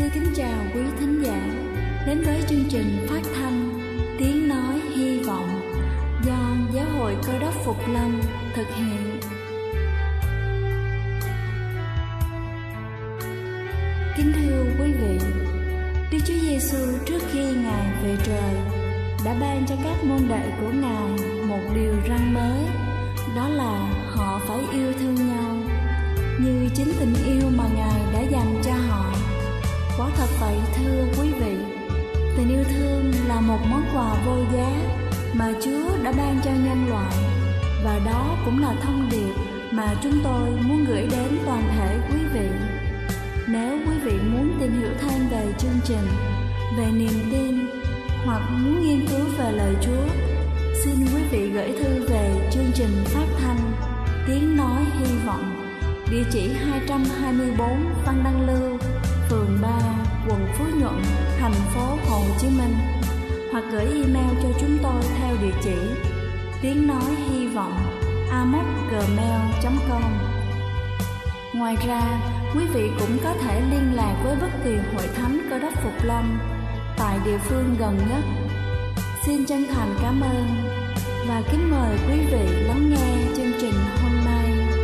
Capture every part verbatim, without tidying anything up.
kính chào quý thính giả đến với chương trình phát thanh Tiếng Nói Hy Vọng do Giáo hội Cơ Đốc Phục Lâm thực hiện. Kính thưa quý vị, Đức Chúa Giêsu trước khi Ngài về trời đã ban cho các môn đệ của Ngài một điều răn mới, đó là họ phải yêu thương nhau như chính tình yêu mà Ngài đã dành cho họ. Quả thật vậy thưa quý vị, tình yêu thương là một món quà vô giá mà Chúa đã ban cho nhân loại, và đó cũng là thông điệp mà chúng tôi muốn gửi đến toàn thể quý vị. Nếu quý vị muốn tìm hiểu thêm về chương trình, về niềm tin hoặc muốn nghiên cứu về lời Chúa, xin quý vị gửi thư về chương trình phát thanh Tiếng Nói Hy Vọng, địa chỉ hai trăm hai mươi tư Văn Đăng Lưu, phường ba, quận Phú Nhuận, thành phố Hồ Chí Minh, hoặc gửi email cho chúng tôi theo địa chỉ tiếng nói hy vọng a m o c gmail chấm com. Ngoài ra, quý vị cũng có thể liên lạc với bất kỳ hội thánh Cơ Đốc Phục Lâm tại địa phương gần nhất. Xin chân thành cảm ơn và kính mời quý vị lắng nghe chương trình hôm nay.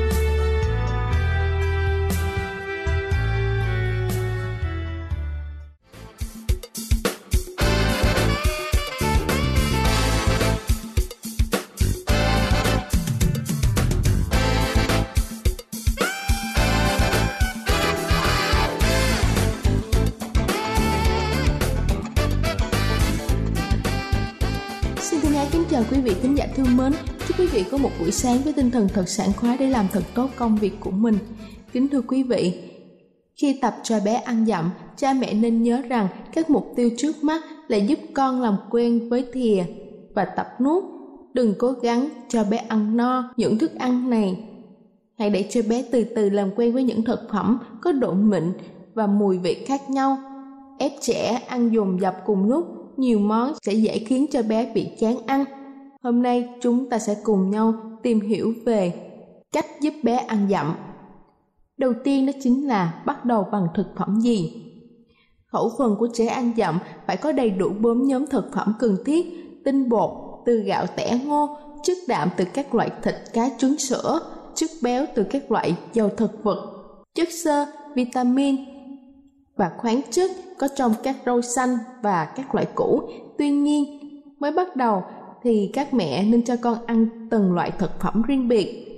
Kính chào quý vị thính giả thương mến, chúc quý vị có một buổi sáng với tinh thần thật sảng khoái để làm thật tốt công việc của mình. Kính thưa quý vị, khi tập cho bé ăn dặm, cha mẹ nên nhớ rằng các mục tiêu trước mắt là giúp con làm quen với thìa và tập nuốt. Đừng cố gắng cho bé ăn no những thức ăn này. Hãy để cho bé từ từ làm quen với những thực phẩm có độ mịn và mùi vị khác nhau. Ép trẻ ăn dồn dập cùng lúc nhiều món sẽ dễ khiến cho bé bị chán ăn. Hôm nay chúng ta sẽ cùng nhau tìm hiểu về cách giúp bé ăn dặm. Đầu tiên đó chính là bắt đầu bằng thực phẩm gì. Khẩu phần của trẻ ăn dặm phải có đầy đủ bốn nhóm thực phẩm cần thiết: tinh bột từ gạo tẻ ngô, chất đạm từ các loại thịt cá trứng sữa, chất béo từ các loại dầu thực vật, chất xơ, vitamin và khoáng chất có trong các rau xanh và các loại củ. Tuy nhiên, mới bắt đầu thì các mẹ nên cho con ăn từng loại thực phẩm riêng biệt.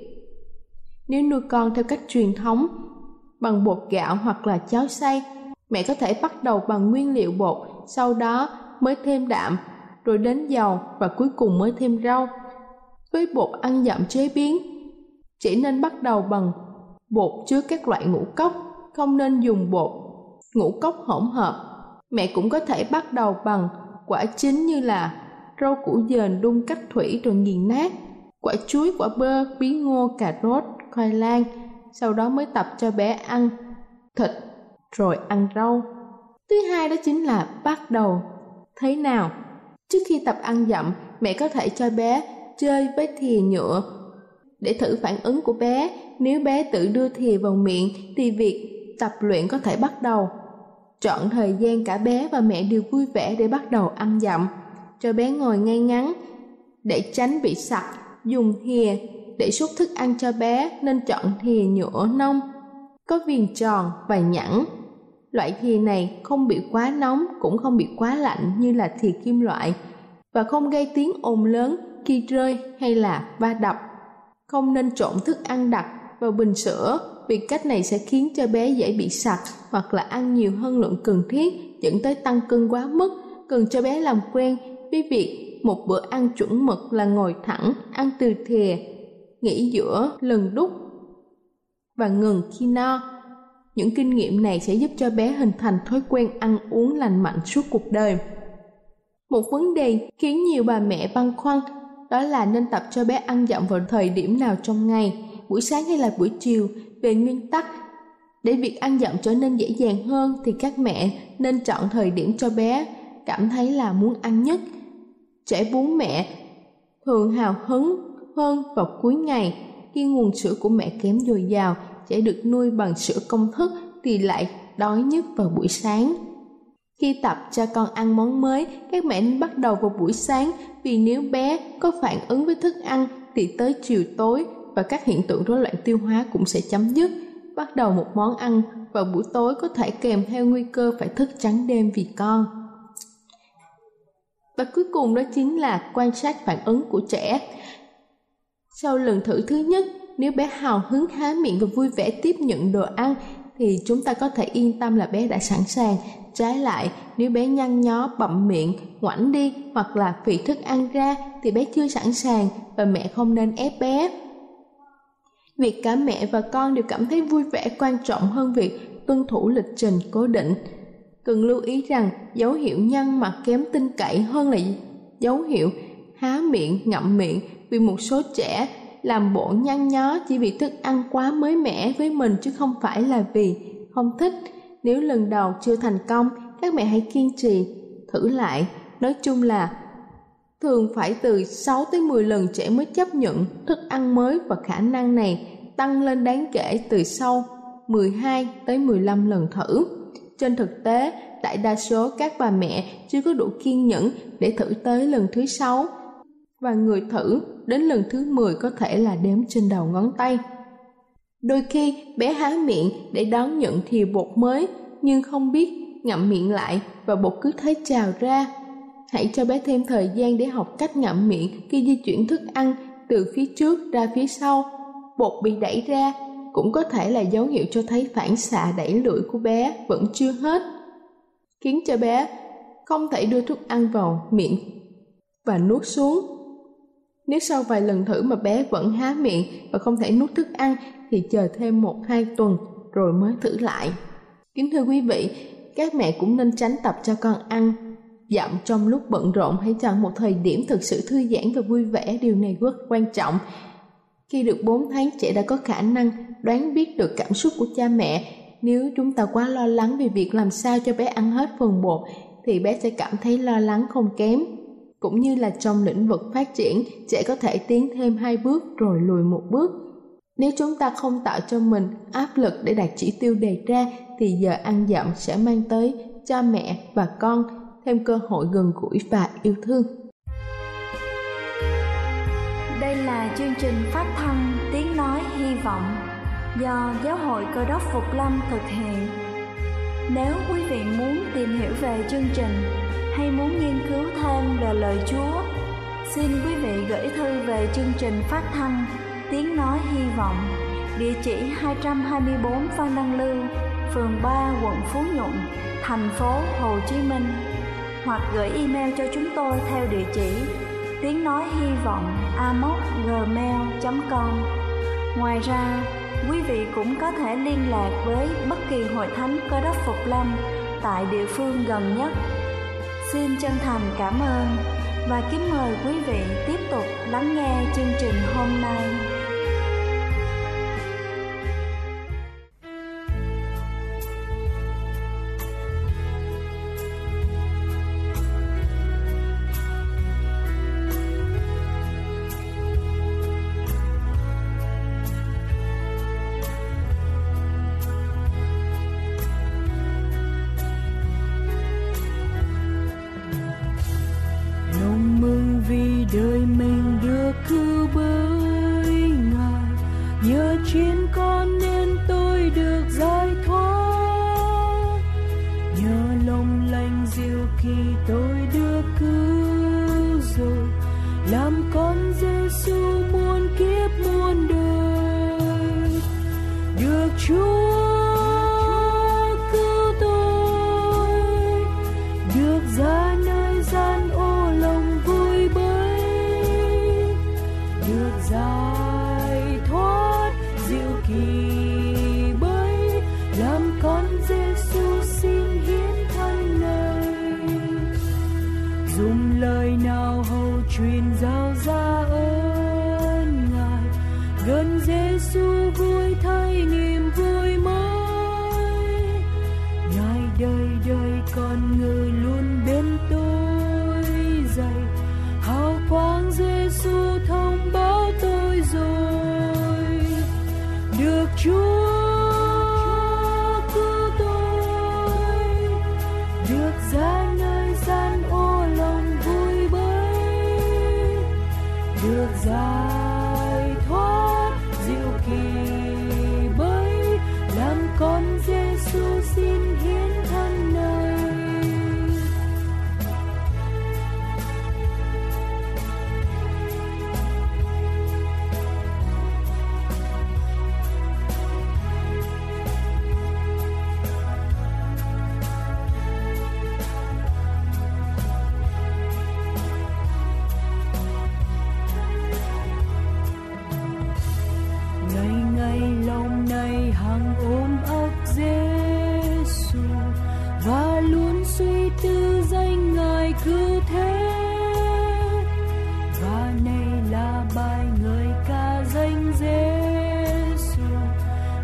Nếu nuôi con theo cách truyền thống bằng bột gạo hoặc là cháo xay, mẹ có thể bắt đầu bằng nguyên liệu bột, sau đó mới thêm đạm, rồi đến dầu và cuối cùng mới thêm rau. Với bột ăn dặm chế biến, chỉ nên bắt đầu bằng bột chứa các loại ngũ cốc, không nên dùng bột ngũ cốc hỗn hợp. Mẹ cũng có thể bắt đầu bằng quả chín như là rau củ dền đun cách thủy rồi nghiền nát, quả chuối, quả bơ, bí ngô, cà rốt, khoai lang. Sau đó mới tập cho bé ăn thịt rồi ăn rau. Thứ hai đó chính là bắt đầu thế nào. Trước khi tập ăn dặm, mẹ có thể cho bé chơi với thìa nhựa để thử phản ứng của bé. Nếu bé tự đưa thìa vào miệng thì việc tập luyện có thể bắt đầu. Chọn thời gian cả bé và mẹ đều vui vẻ để bắt đầu ăn dặm. Cho bé ngồi ngay ngắn để tránh bị sặc. Dùng thìa để xúc thức ăn cho bé nên chọn thìa nhựa nông, có viền tròn và nhẵn. Loại thìa này không bị quá nóng cũng không bị quá lạnh như là thìa kim loại, và không gây tiếng ồn lớn khi rơi hay là va đập. Không nên trộn thức ăn đặc vào bình sữa, vì cách này sẽ khiến cho bé dễ bị sặc hoặc là ăn nhiều hơn lượng cần thiết, dẫn tới tăng cân quá mức. Cần cho bé làm quen với việc một bữa ăn chuẩn mực là ngồi thẳng, ăn từ thìa, nghỉ giữa lần đút và ngừng khi no. Những kinh nghiệm này sẽ giúp cho bé hình thành thói quen ăn uống lành mạnh suốt cuộc đời. Một vấn đề khiến nhiều bà mẹ băn khoăn đó là nên tập cho bé ăn dặm vào thời điểm nào trong ngày, buổi sáng hay là buổi chiều. Về nguyên tắc, để việc ăn dặm trở nên dễ dàng hơn thì các mẹ nên chọn thời điểm cho bé cảm thấy là muốn ăn nhất. Trẻ bú mẹ thường hào hứng hơn vào cuối ngày, khi nguồn sữa của mẹ kém dồi dào. Trẻ được nuôi bằng sữa công thức thì lại đói nhất vào buổi sáng. Khi tập cho con ăn món mới, các mẹ nên bắt đầu vào buổi sáng, vì nếu bé có phản ứng với thức ăn thì tới chiều tối và các hiện tượng rối loạn tiêu hóa cũng sẽ chấm dứt. Bắt đầu một món ăn vào buổi tối có thể kèm theo nguy cơ phải thức trắng đêm vì con. Và cuối cùng đó chính là quan sát phản ứng của trẻ. Sau lần thử thứ nhất, nếu bé hào hứng há miệng và vui vẻ tiếp nhận đồ ăn thì chúng ta có thể yên tâm là bé đã sẵn sàng. Trái lại, nếu bé nhăn nhó, bặm miệng, ngoảnh đi hoặc là phì thức ăn ra thì bé chưa sẵn sàng và mẹ không nên ép bé. Việc cả mẹ và con đều cảm thấy vui vẻ quan trọng hơn việc tuân thủ lịch trình cố định. Cần lưu ý rằng dấu hiệu nhăn mặt kém tin cậy hơn là dấu hiệu há miệng, ngậm miệng, vì một số trẻ làm bộ nhăn nhó chỉ vì thức ăn quá mới mẻ với mình chứ không phải là vì không thích. Nếu lần đầu chưa thành công, các mẹ hãy kiên trì, thử lại. Nói chung là thường phải từ sáu tới mười lần trẻ mới chấp nhận thức ăn mới, và khả năng này tăng lên đáng kể từ sau mười hai tới mười lăm lần thử. Trên thực tế, đại đa số các bà mẹ chưa có đủ kiên nhẫn để thử tới lần thứ sáu, và người thử đến lần thứ mười có thể là đếm trên đầu ngón tay. Đôi khi bé há miệng để đón nhận thìa bột mới nhưng không biết ngậm miệng lại và bột cứ thế trào ra. Hãy cho bé thêm thời gian để học cách ngậm miệng khi di chuyển thức ăn từ phía trước ra phía sau. Bột bị đẩy ra cũng có thể là dấu hiệu cho thấy phản xạ đẩy lưỡi của bé vẫn chưa hết, khiến cho bé không thể đưa thức ăn vào miệng và nuốt xuống. Nếu sau vài lần thử mà bé vẫn há miệng và không thể nuốt thức ăn thì chờ thêm một hai tuần rồi mới thử lại. Kính thưa quý vị, các mẹ cũng nên tránh tập cho con ăn dặm trong lúc bận rộn. Hãy chọn một thời điểm thực sự thư giãn và vui vẻ, điều này rất quan trọng. Khi được bốn tháng, trẻ đã có khả năng đoán biết được cảm xúc của cha mẹ. Nếu chúng ta quá lo lắng về việc làm sao cho bé ăn hết phần bột thì bé sẽ cảm thấy lo lắng không kém. Cũng như là trong lĩnh vực phát triển, trẻ có thể tiến thêm hai bước rồi lùi một bước. Nếu chúng ta không tạo cho mình áp lực để đạt chỉ tiêu đề ra thì giờ ăn dặm sẽ mang tới cha mẹ và con thêm cơ hội gần gũi và yêu thương. Đây là chương trình phát thanh Tiếng Nói Hy Vọng do Giáo hội Cơ đốc Phục Lâm thực hiện. Nếu quý vị muốn tìm hiểu về chương trình hay muốn nghiên cứu thêm về lời Chúa, xin quý vị gửi thư về chương trình phát thanh Tiếng Nói Hy Vọng, địa chỉ hai trăm hai mươi bốn Phan Đăng Lưu, phường ba, quận Phú Nhuận, thành phố Hồ Chí Minh, hoặc gửi email cho chúng tôi theo địa chỉ tiếng nói hy vọng a m o s gmail chấm com. Ngoài ra, quý vị cũng có thể liên lạc với bất kỳ hội thánh Cơ đốc Phục Lâm tại địa phương gần nhất. Xin chân thành cảm ơn và kính mời quý vị tiếp tục lắng nghe chương trình hôm nay. Đời mình được cứu bởi Ngài, nhờ trên con nên tôi được giải thoát, nhờ lòng lành dịu khi tôi được cứu rồi, làm con Giêsu muôn kiếp muôn đời, được Chúa cứu tôi, được ra nơi gian ô lòng vui bơi, được giải thoát diệu kỳ bấy, làm con Giêsu xin hiến thân này, dùng lời nào hầu truyền giao ra ơn Ngài, gần Giêsu vui thay niềm vui mới, Ngài đời đời con người luôn bên tôi dạy, hào quang Giêsu thông báo tôi rồi, được Chúa cứu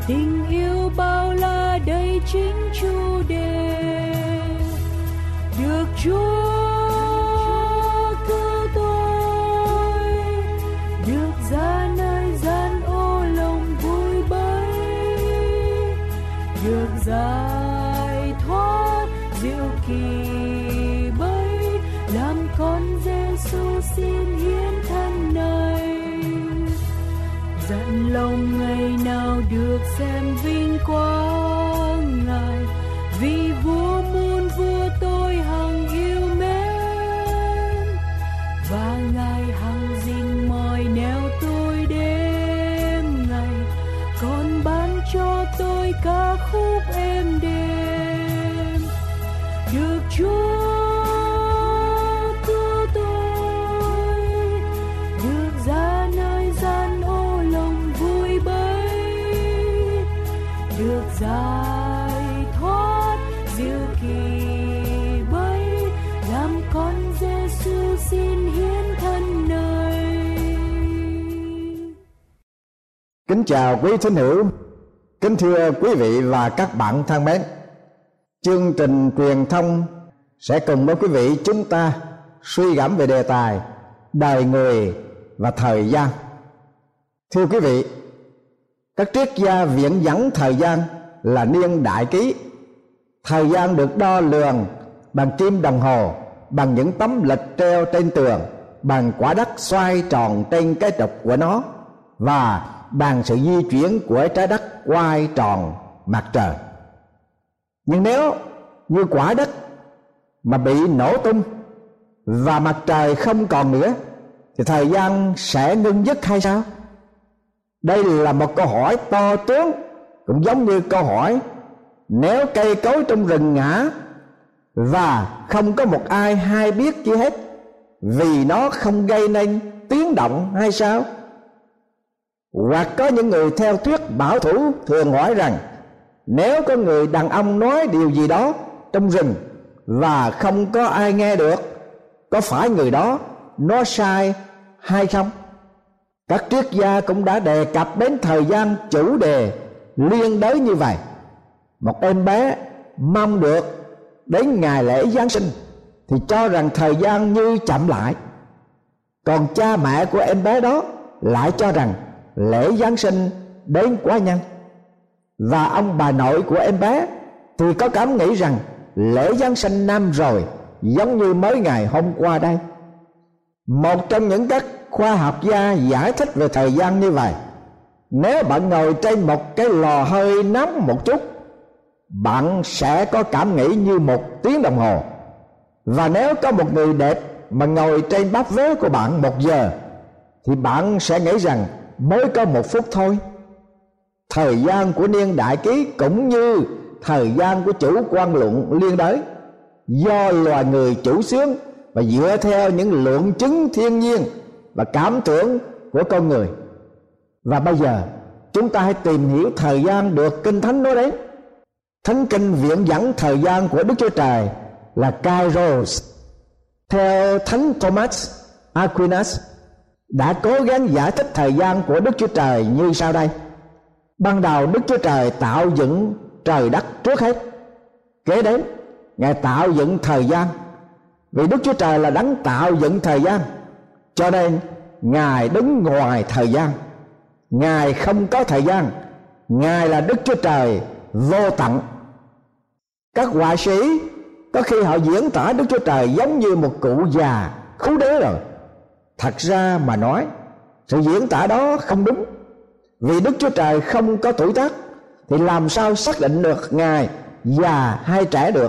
tình yêu bao la đầy chính chủ đề, được Chúa cứu tôi, được ra nơi gian ô lòng vui bấy, được giải thoát diệu kỳ bấy, làm con Giêsu xin hiến thân này, dặn lòng ngày nào được xem vinh quang Ngài, vì vua muôn vua tôi hằng yêu mến, và Ngài hằng gìn mỏi neo tôi đêm ngày, còn ban cho tôi ca khúc êm đềm, được Chúa cứu tôi, được ra nơi gian ô lòng vui bấy, được giải thoát diệu kỳ bấy, làm con Giêsu xin hiến thân này. Kính chào quý thính hữu, kính thưa quý vị và các bạn thân mến. Chương trình truyền thông sẽ cùng với quý vị chúng ta suy gẫm về đề tài đời người và thời gian. Thưa quý vị, các triết gia viện dẫn thời gian là niên đại ký. Thời gian được đo lường bằng kim đồng hồ, bằng những tấm lịch treo trên tường, bằng quả đất xoay tròn trên cái trục của nó, và bằng sự di chuyển của trái đất quay tròn mặt trời. Nhưng nếu như quả đất mà bị nổ tung và mặt trời không còn nữa, thì thời gian sẽ ngưng dứt hay sao? Đây là một câu hỏi to tướng, cũng giống như câu hỏi nếu cây cối trong rừng ngã và không có một ai hay biết chi hết, vì nó không gây nên tiếng động hay sao? Hoặc có những người theo thuyết bảo thủ thường hỏi rằng nếu có người đàn ông nói điều gì đó trong rừng và không có ai nghe được, có phải người đó nói sai hay không? Các triết gia cũng đã đề cập đến thời gian chủ đề liên đới như vậy. Một em bé mong được đến ngày lễ Giáng sinh thì cho rằng thời gian như chậm lại, còn cha mẹ của em bé đó lại cho rằng lễ Giáng sinh đến quá nhanh. Và ông bà nội của em bé thì có cảm nghĩ rằng lễ Giáng sinh năm rồi giống như mới ngày hôm qua đây. Một trong những các khoa học gia giải thích về thời gian như vậy: nếu bạn ngồi trên một cái lò hơi nóng một chút, bạn sẽ có cảm nghĩ như một tiếng đồng hồ. Và nếu có một người đẹp mà ngồi trên bắp vé của bạn một giờ, thì bạn sẽ nghĩ rằng mới có một phút thôi. Thời gian của niên đại ký cũng như thời gian của chủ quan luận liên đới, do loài người chủ xướng và dựa theo những luận chứng thiên nhiên và cảm tưởng của con người. Và bây giờ chúng ta hãy tìm hiểu thời gian được Kinh Thánh nói đến. Thánh Kinh viện dẫn thời gian của Đức Chúa Trời là Kairos. Theo Thánh Thomas Aquinas đã cố gắng giải thích thời gian của Đức Chúa Trời như sau đây: ban đầu Đức Chúa Trời tạo dựng trời đất trước hết, kế đến Ngài tạo dựng thời gian. Vì Đức Chúa Trời là đấng tạo dựng thời gian, cho nên Ngài đứng ngoài thời gian. Ngài không có thời gian, Ngài là Đức Chúa Trời vô tận. Các họa sĩ có khi họ diễn tả Đức Chúa Trời giống như một cụ già khú đế rồi. Thật ra mà nói, sự diễn tả đó không đúng. Vì Đức Chúa Trời không có tuổi tác, thì làm sao xác định được Ngài già hay trẻ được?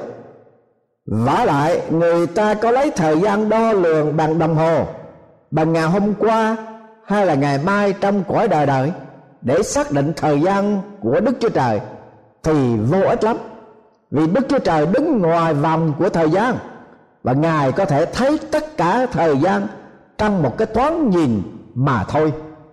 Vả lại, người ta có lấy thời gian đo lường bằng đồng hồ, bằng ngày hôm qua hay là ngày mai trong cõi đời đời để xác định thời gian của Đức Chúa Trời thì vô ích lắm. Vì Đức Chúa Trời đứng ngoài vòng của thời gian, và Ngài có thể thấy tất cả thời gian trong một cái thoáng nhìn mà thôi.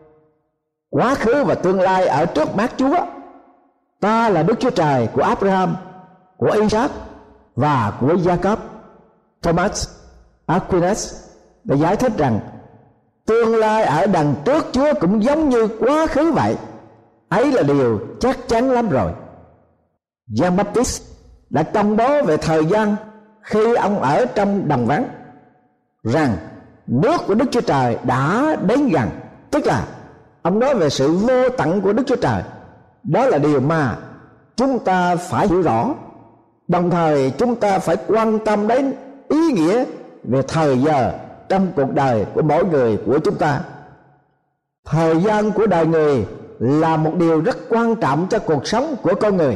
Quá khứ và tương lai ở trước mắt Chúa. Ta là Đức Chúa Trời của Abraham, của Isaac và của Jacob. Thomas Aquinas đã giải thích rằng tương lai ở đằng trước Chúa cũng giống như quá khứ vậy. Ấy là điều chắc chắn lắm rồi. Giăng Baptist đã công bố về thời gian khi ông ở trong đồng vắng rằng nước của Đức Chúa Trời đã đến gần, tức là ông nói về sự vô tận của Đức Chúa Trời. Đó là điều mà chúng ta phải hiểu rõ. Đồng thời chúng ta phải quan tâm đến ý nghĩa về thời giờ trong cuộc đời của mỗi người của chúng ta. Thời gian của đời người là một điều rất quan trọng cho cuộc sống của con người.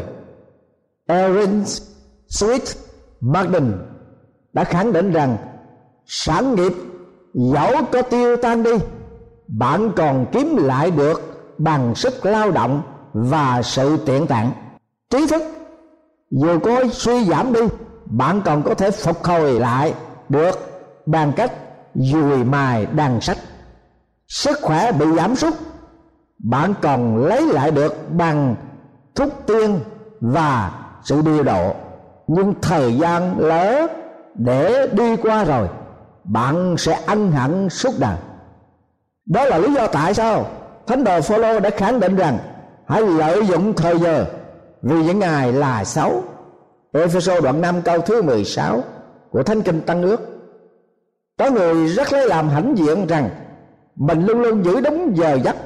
Aaron Sweet Martin đã khẳng định rằng sản nghiệp dẫu có tiêu tan đi, bạn còn kiếm lại được bằng sức lao động và sự tiện tạng. Trí thức dù có suy giảm đi, bạn còn có thể phục hồi lại được bằng cách dùi mài đàn sách. Sức khỏe bị giảm sút, bạn còn lấy lại được bằng thuốc tiên và sự điều độ. Nhưng thời gian lỡ để đi qua rồi, bạn sẽ ân hận suốt đời. Đó là lý do tại sao Thánh đồ Phôlô đã khẳng định rằng hãy lợi dụng thời giờ, vì những ngày là xấu. Ê-phê-sô đoạn năm câu thứ mười sáu của Thánh Kinh Tân Ước. Có người rất lấy làm hãnh diện rằng mình luôn luôn giữ đúng giờ giấc.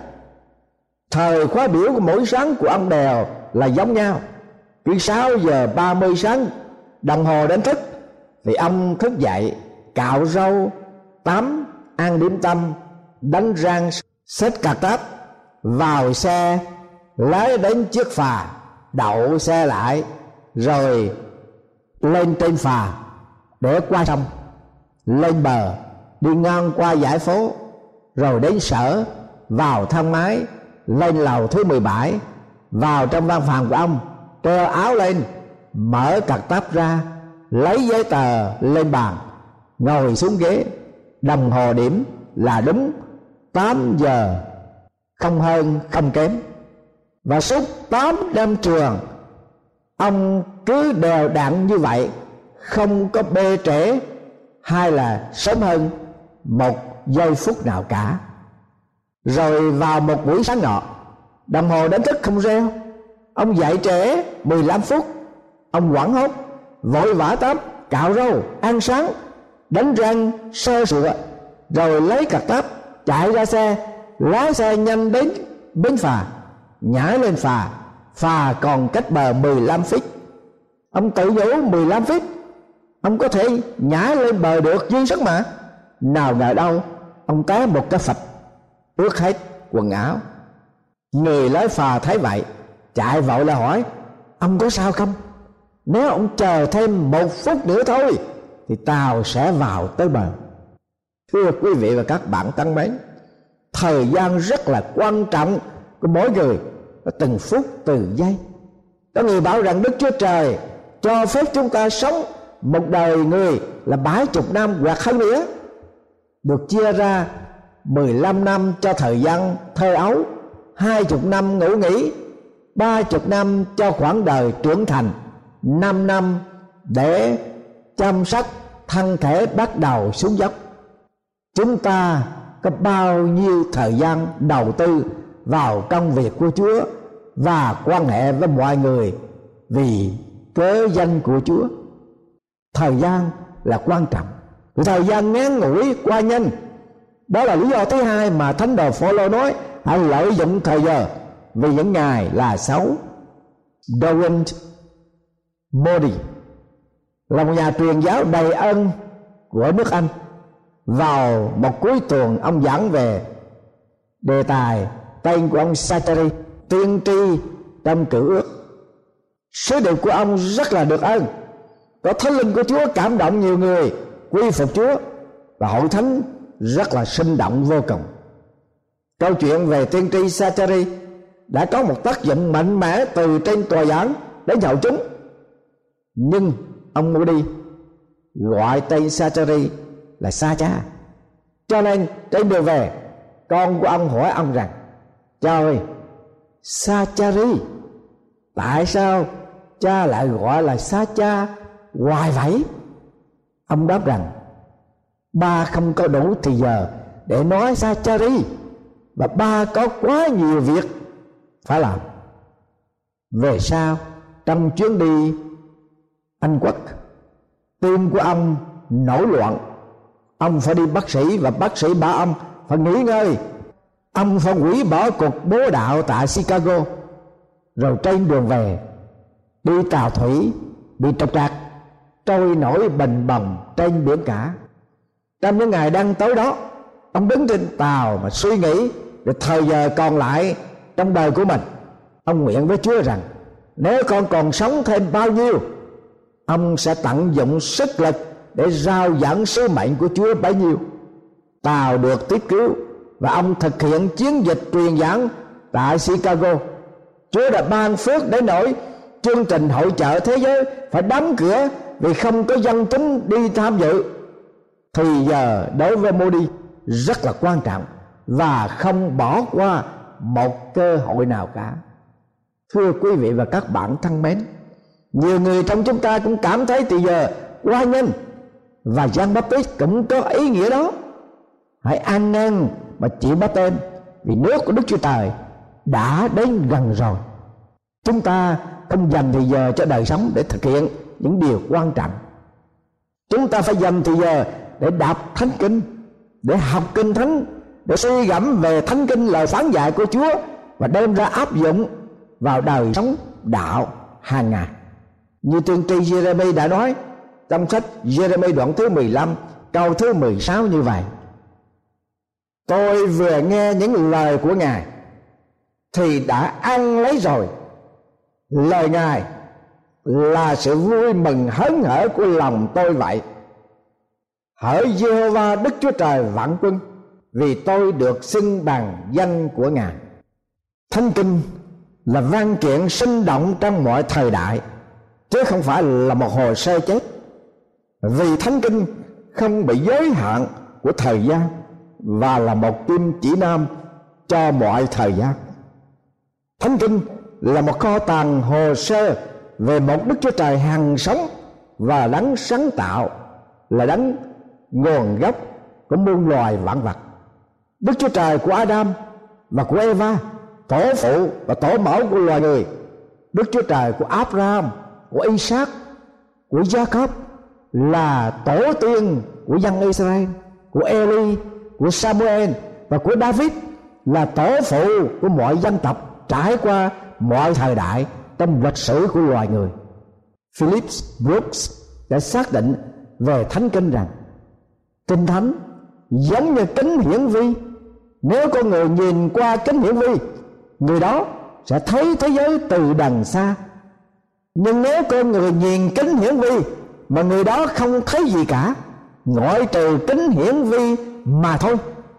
Thời khóa biểu của mỗi sáng của ông đều là giống nhau. Cứ sáu giờ ba mươi sáng đồng hồ đánh thức, vì ông thức dậy, cạo râu, tắm, ăn điểm tâm, đánh răng, xách cà táp, vào xe, lái đến chiếc phà, đậu xe lại, rồi lên trên phà để qua sông, lên bờ, đi ngang qua dãy phố, rồi đến sở, vào thang máy, lên lầu thứ mười bảy, vào trong văn phòng của ông, treo áo lên, mở cặp táp ra, lấy giấy tờ lên bàn, ngồi xuống ghế. Đồng hồ điểm là đúng tám giờ, không hơn không kém. Và suốt tám năm trường, ông cứ đều đặn như vậy, không có bê trễ hay là sớm hơn một giây phút nào cả. Rồi vào một buổi sáng nọ, đồng hồ đánh thức không reo, ông dậy trễ mười lăm phút. Ông hoảng hốt, vội vã tắm, cạo râu, ăn sáng, đánh răng, sơ sụa, rồi lấy cặp táp, chạy ra xe, lái xe nhanh đến bến phà, nhảy lên phà. Phà còn cách bờ mười lăm feet. Ông tự nhủ mười lăm feet, ông có thể nhảy lên bờ được dư sức mà. Nào ngờ đâu, ông té một cái phạch, ướt hết quần áo. Người lái phà thấy vậy, chạy vội la hỏi: ông có sao không? Nếu ông chờ thêm một phút nữa thôi thì tàu sẽ vào tới bờ. Thưa quý vị và các bạn thân mến, thời gian rất là quan trọng của mỗi người, từng phút từng giây. Có người bảo rằng Đức Chúa Trời cho phép chúng ta sống một đời người là bảy chục năm hoặc hơn nữa, được chia ra mười lăm năm cho thời gian thơ ấu, hai chục năm ngủ nghỉ, ba chục năm cho khoảng đời trưởng thành, năm năm để chăm sóc thân thể bắt đầu xuống dốc. Chúng ta có bao nhiêu thời gian đầu tư vào công việc của Chúa và quan hệ với mọi người vì cớ danh của Chúa? Thời gian là quan trọng. Thời gian ngắn ngủi qua nhanh. Đó là lý do thứ hai mà Thánh đồ Phôlô nói hãy lợi dụng thời giờ, vì những ngày là xấu. Darwin Moody là một nhà truyền giáo đầy ân của nước Anh. Vào một cuối tuần, ông giảng về đề tài tên của ông Sateri, tiên tri trong Cựu Ước. Sứ điệp của ông rất là được ơn. Có Thánh linh của Chúa cảm động nhiều người quy phục Chúa, và hội thánh rất là sinh động vô cùng. Câu chuyện về tiên tri Sateri đã có một tác dụng mạnh mẽ từ trên tòa giảng đến hậu chúng. Nhưng ông Moody gọi tên Sateri là Sa Cha. Cho nên trên đường về, con của ông hỏi ông rằng: cha ơi, Sa-cha-ri, tại sao cha lại gọi là Sa Cha hoài vậy? Ông đáp rằng: ba không có đủ thì giờ để nói Sa-cha-ri, và ba có quá nhiều việc phải làm. Về sau, trong chuyến đi Anh Quốc, tim của ông nổi loạn. Ông phải đi bác sĩ và bác sĩ bảo ông phải nghỉ ngơi. Ông phải hủy bỏ cuộc bố đạo tại Chicago. Rồi trên đường về, đi tàu thủy bị trục trặc, trôi nổi bềnh bồng trên biển cả. Trong những ngày đang tối đó, ông đứng trên tàu mà suy nghĩ về thời giờ còn lại trong đời của mình. Ông nguyện với Chúa rằng nếu con còn sống thêm bao nhiêu, ông sẽ tận dụng sức lực để rao giảng sứ mệnh của Chúa bấy nhiêu. Tàu được tiếp cứu và ông thực hiện chiến dịch truyền giảng tại Chicago. Chúa đã ban phước đến nỗi chương trình hội chợ thế giới phải đóng cửa vì không có dân chúng đi tham dự. Thì giờ đối với Moody rất là quan trọng và không bỏ qua một cơ hội nào cả. Thưa quý vị và các bạn thân mến, nhiều người trong chúng ta cũng cảm thấy thì giờ quá nhanh, và Giăng Baptist cũng có ý nghĩa đó. Hãy ăn năn và chịu báp têm, vì nước của Đức Chúa Trời đã đến gần rồi. Chúng ta không dành thời giờ cho đời sống để thực hiện những điều quan trọng. Chúng ta phải dành thời giờ để đọc Thánh Kinh, để học Kinh Thánh, để suy gẫm về Thánh Kinh, lời phán dạy của Chúa, và đem ra áp dụng vào đời sống đạo hàng ngày. Như tiên tri Giê-rê-mi đã nói trong sách Giê-rê-mi đoạn thứ mười lăm câu thứ mười sáu như vậy: tôi vừa nghe những lời của Ngài thì đã ăn lấy rồi. Lời Ngài là sự vui mừng hớn hở của lòng tôi vậy. Hỡi Giê-hô-va Đức Chúa Trời vạn quân, vì tôi được xưng bằng danh của Ngài. Thánh Kinh là văn kiện sinh động trong mọi thời đại, chứ không phải là một hồ sơ chết. Vì Thánh Kinh không bị giới hạn của thời gian và là một kim chỉ nam cho mọi thời gian. Thánh Kinh là một kho tàng hồ sơ về một Đức Chúa Trời hằng sống và đấng sáng tạo, là đấng nguồn gốc của muôn loài vạn vật. Đức Chúa Trời của Adam và của Eva, tổ phụ và tổ mẫu của loài người. Đức Chúa Trời của Abraham, của Isaac, của Jacob, là tổ tiên của dân Israel, của Eli, của Samuel và của David, là tổ phụ của mọi dân tộc trải qua mọi thời đại trong lịch sử của loài người. Philip Brooks đã xác định về Thánh Kinh rằng Kinh Thánh giống như kính hiển vi. Nếu con người nhìn qua kính hiển vi, người đó sẽ thấy thế giới từ đằng xa. Nhưng nếu con người nhìn kính hiển vi mà người đó không thấy gì cả, ngoại trừ kính hiển vi mà thôi.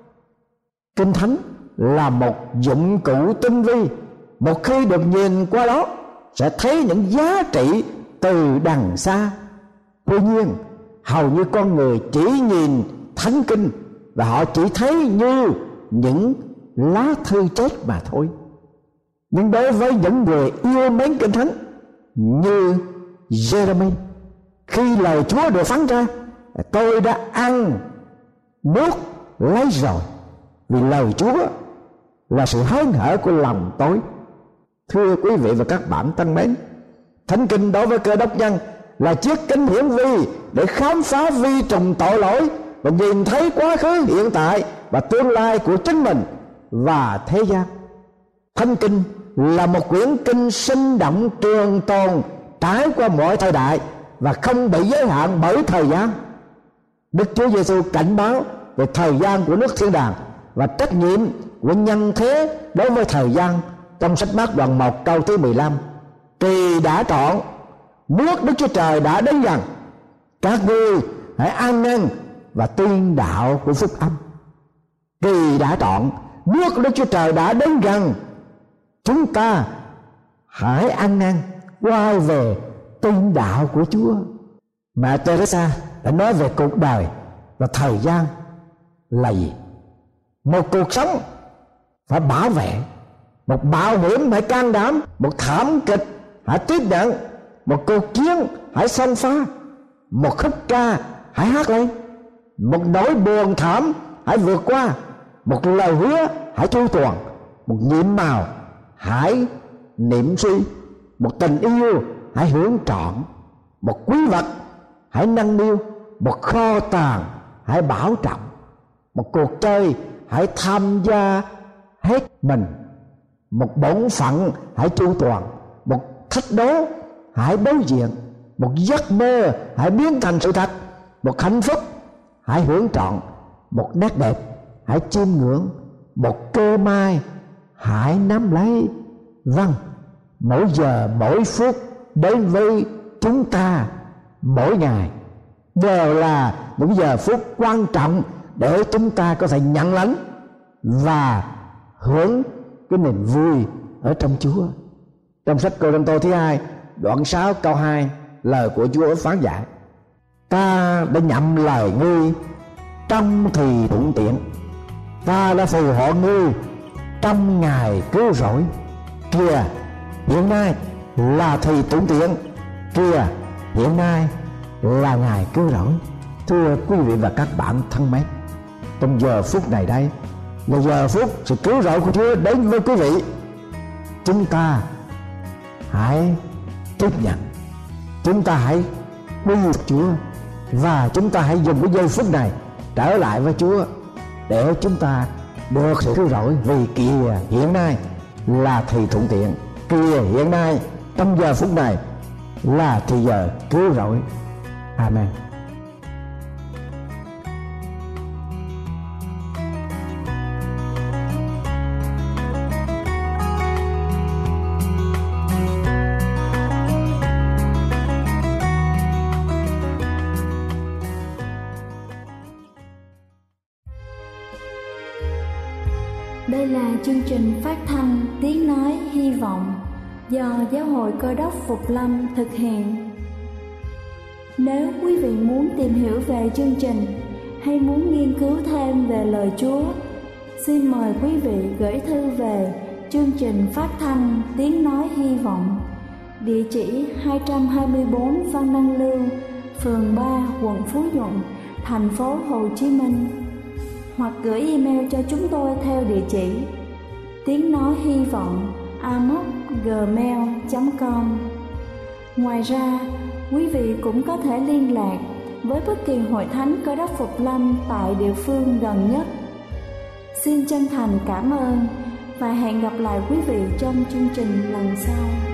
Kinh Thánh là một dụng cụ tinh vi, một khi được nhìn qua đó sẽ thấy những giá trị từ đằng xa. Tuy nhiên, hầu như con người chỉ nhìn Thánh Kinh và họ chỉ thấy như những lá thư chết mà thôi. Nhưng đối với những người yêu mến Kinh Thánh như Giê-rê-mi, khi lời Chúa được phán ra, tôi đã ăn nuốt lấy rồi, vì lời Chúa là sự hớn hở của lòng tôi. Thưa quý vị và các bạn thân mến, Thánh Kinh đối với Cơ Đốc nhân là chiếc kính hiển vi để khám phá vi trùng tội lỗi và nhìn thấy quá khứ, hiện tại và tương lai của chính mình và thế gian. Thánh Kinh là một quyển kinh sinh động trường tồn trải qua mọi thời đại và không bị giới hạn bởi thời gian. Đức Chúa Giêsu cảnh báo về thời gian của nước thiên đàng và trách nhiệm của nhân thế đối với thời gian trong sách Mác đoạn một câu thứ mười lăm: kỳ đã trọn, nước Đức Chúa Trời đã đến gần, các ngươi hãy ăn năn và tin đạo của phúc âm. Kỳ đã trọn, nước Đức Chúa Trời đã đến gần, chúng ta hãy ăn năn quay về tin đạo của Chúa. Mẹ Teresa đã nói về cuộc đời và thời gian là gì? Một cuộc sống phải bảo vệ, một mạo hiểm hãy can đảm, một thảm kịch hãy tiếp nhận, một cuộc chiến hãy xông phá, một khúc ca hãy hát lên, một nỗi buồn thảm hãy vượt qua, một lời hứa hãy chu toàn, một nhiệm màu hãy niệm suy, một tình yêu hãy hưởng trọn, một quý vật hãy nâng niu, một kho tàng hãy bảo trọng, một cuộc chơi hãy tham gia hết mình, một bổn phận hãy chu toàn, một thách đố hãy đối diện, một giấc mơ hãy biến thành sự thật, một hạnh phúc hãy hưởng trọn, một nét đẹp hãy chiêm ngưỡng, một cơ may hãy nắm lấy. Vâng, mỗi giờ mỗi phút đến với chúng ta mỗi ngày đều là những giờ phút quan trọng để chúng ta có thể nhận lãnh và hưởng cái niềm vui ở trong Chúa. Trong sách Cô-rinh-tô thứ hai đoạn sáu câu hai, lời của Chúa phán dạy: ta đã nhậm lời ngươi trong thì thuận tiện, ta đã phù hộ ngươi trong ngày cứu rỗi. Kìa, hiện nay là thì thuận tiện, kìa, hiện nay là ngày cứu rỗi. Thưa quý vị và các bạn thân mến, trong giờ phút này đây là giờ phút sự cứu rỗi của Chúa đến với quý vị. Chúng ta hãy tiếp nhận, chúng ta hãy quy phục Chúa, và chúng ta hãy dùng cái giây phút này trở lại với Chúa để chúng ta được sự cứu rỗi. Vì kìa hiện nay là thì thuận tiện, kìa hiện nay trong giờ phút này là thì giờ cứu rỗi. Amen. Đây là chương trình phát thanh Tiếng Nói Hy Vọng do Giáo hội Cơ đốc Phục Lâm thực hiện. Nếu quý vị muốn tìm hiểu về chương trình hay muốn nghiên cứu thêm về lời Chúa, xin mời quý vị gửi thư về chương trình phát thanh Tiếng Nói Hy Vọng, địa chỉ hai trăm hai mươi bốn Văn Đăng Lưu, phường ba, quận Phú Nhuận, thành phố Hồ Chí Minh, hoặc gửi email cho chúng tôi theo địa chỉ tiếng nói hy vọng a m o c gmail chấm com. Ngoài ra, quý vị cũng có thể liên lạc với bất kỳ hội thánh Cơ đốc Phục Lâm tại địa phương gần nhất. Xin chân thành cảm ơn và hẹn gặp lại quý vị trong chương trình lần sau.